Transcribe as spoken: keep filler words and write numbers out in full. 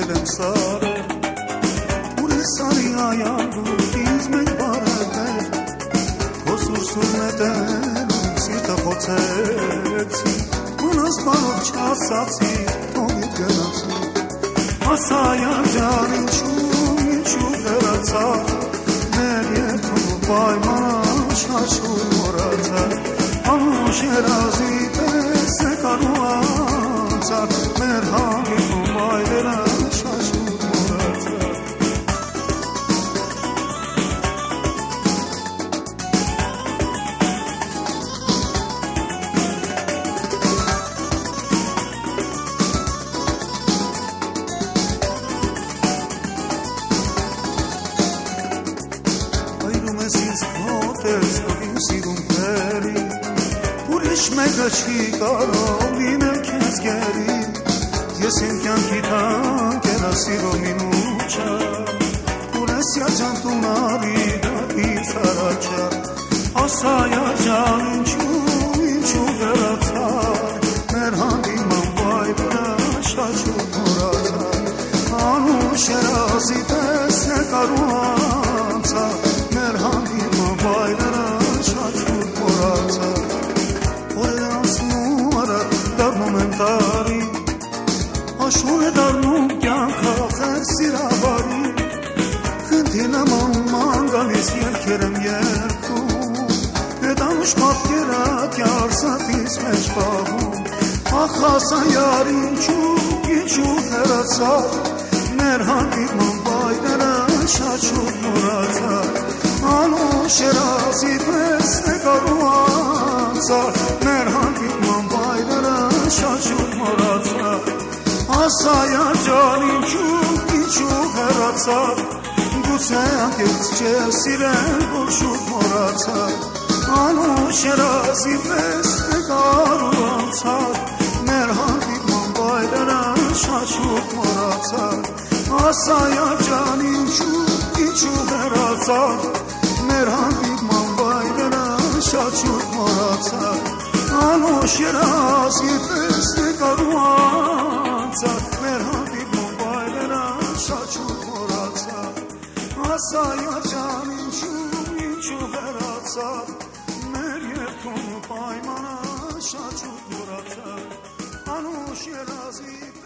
եմ սարը Ուր է սարի այանդուր ինձ մեկ բարևեր Հոսուսուրն է տերում սիրտը խոցեցի Մնաս բարով չասացի թողիտ գնացի Ասա յաջան ինչու ինչու հեռացա Մեր երդում պայման շաշուր մորացա Անուշ երազի պես է կարու անցար Մեր հանգիվում այլերը շաշուր մորացա Այրում ես ինձ հոտես, որ իմ սիրում պերի Ուրիշ մեկը չի կարող լինել քեզ գերի Ես իմ կյանքի թանկենասիրո մինուչա Ուր ես յաջան տունարի դատից առաջա Ասա յաջան ինչու, ինչու հեռացար Մեր հանդիման վայրը շաչուր մորացար Անուշ երազի պես է կարու անցար Մեր հանդիման վայրը շաչուր մորացար Օրեր անցնում արա դառնում եմ տարի Աշխուն է դառնում կյանքը խեր սիրավարի Խնդի նման ման գալիս ելքեր եմ երկում Հետ անուշ պատկերը կյարսատից մեջ պահում Ախ ասա յար ինչու, ինչու հեռացար Մեր հանդիման վայրերը շաչուր մորացար Անուշ երազի պես է կարու անցար Մեր հանդիման վայրերը շաչուր մորացար Ասա յաջան ինչու, ինչու հեռացար Գուցե անկեղծ չես սիրել, որ շուտ մորացար Անուշ երազի պես է կարու անցար Մեր հանդիման վայրերը շաչուր մորացար Ասա յաջան ինչու, ինչու հեռացար Մեր հանդիման վայրերը շաչուր մորացար Անուշ երազի պես է կարու անցար Մեր հանդիման վայրերը շաչուր մորացար Ասա յաջան ինչու, ինչու հեռացար Մեր երդում պայմանը շաչուր մորացար Անուշ երազի